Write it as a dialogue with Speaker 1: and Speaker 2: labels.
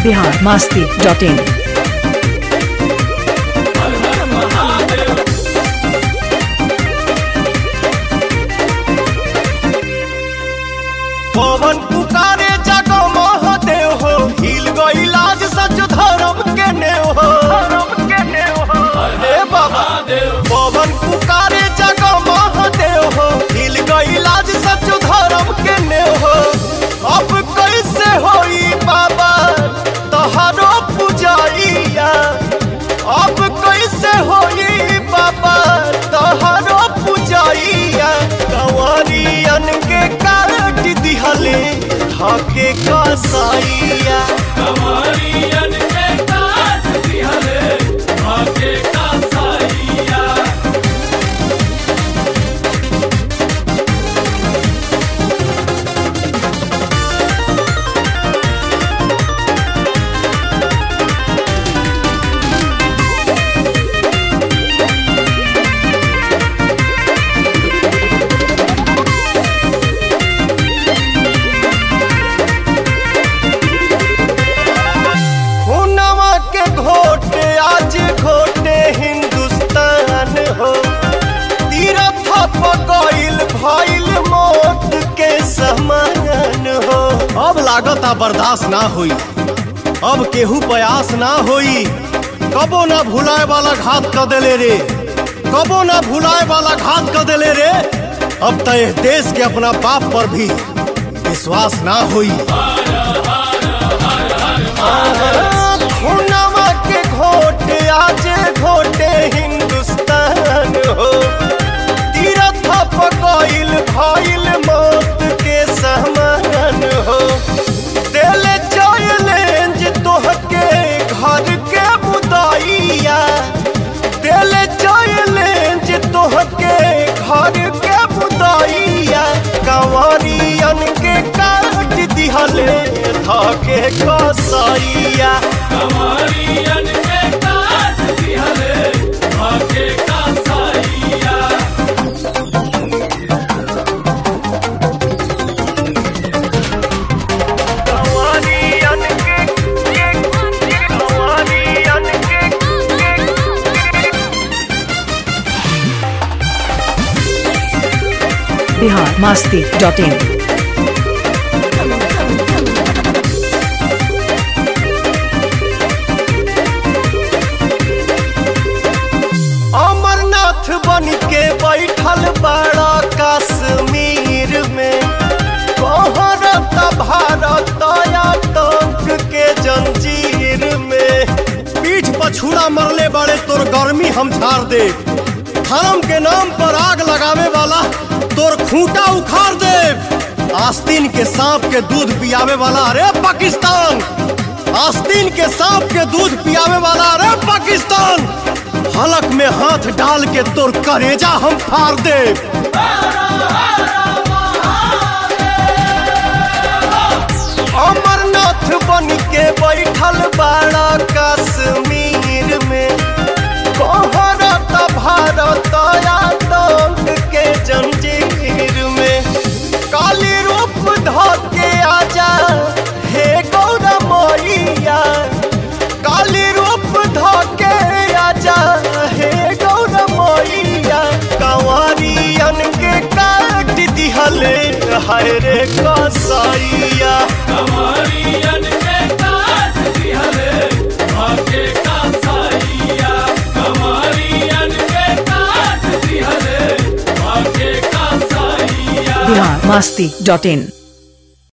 Speaker 1: biharmasti.in।
Speaker 2: पवन पुकारे जगो महादेव हो, हिल गई लाज सच धर्म के नेव हो। हे बाबा पवन पुकारे जगो महादेव हो, हिल गई लाज सच धर्म के नेव हो। अब कैसे होई बाबा तोहरो पुजाइया, अब कैसे होई बाबा तोहरो पुजाइया। कंवरियन के काट दिहले ढाके कसाइया,
Speaker 3: कंवरियन के काट दिहले ढाके कसाइया।
Speaker 2: खूनवा के घोटे आज घोटे हिंदुस्तान हो। तीरथ पगइल भइल मौत के समान हो। अब लागता बर्दाश्त ना होई, अब केहू प्रयास ना होई। कबो ना भुलाए वाला घात कर देले रे, कबो ना भुलाए वाला घात कर देले रे। अब तो इस देश के अपना बाप पर भी विश्वास ना होई। खूनवा के घोटे आज घोटे हिंदुस्तान हो। तीरथ पगइल भइल मौत के समान हो। दिल चैलेंज तोहके घर के बुदाइया, दिल चैलेंज तोहके घर के बुदाइया। कंवरियन के काट दिहले ढाके कसाइया,
Speaker 3: कंवरियन के काट दिहले ढाके कसाइया।
Speaker 2: कंवरियन के
Speaker 1: biharmasti.in।
Speaker 2: अमरनाथ बन के बैठल बड़ा कश्मीर में। भारत भारत आतंक के जंजीर में। पीठ पछूड़ा मरले बड़े तोर गर्मी हम झाड़ दे। धर्म के नाम पर आग लगावे वाला तोर खूंटा उखाड़ दे। आस्तीन के सांप के दूध पियावे वाला अरे पाकिस्तान, आस्तीन के सांप के दूध पियावे वाला अरे पाकिस्तान। हलक में हाथ डाल के तोर करेजा हम फाड़ दे। अमरनाथ बन के बैठल बड़ा कश्मीर में। भारत भारत आतंक के जंजीर में। काली रूप धके आजा हे गौरा मैया, काली रूप धके आजा हे गौरा मैया। कंवरियन के काट दिहले हाय रे कसाइया,
Speaker 3: कंवरियन के काट दिहले ढाके कसाइया। कंवरियन के काट दिहले ढाके कसाइया।
Speaker 1: biharmasti.in।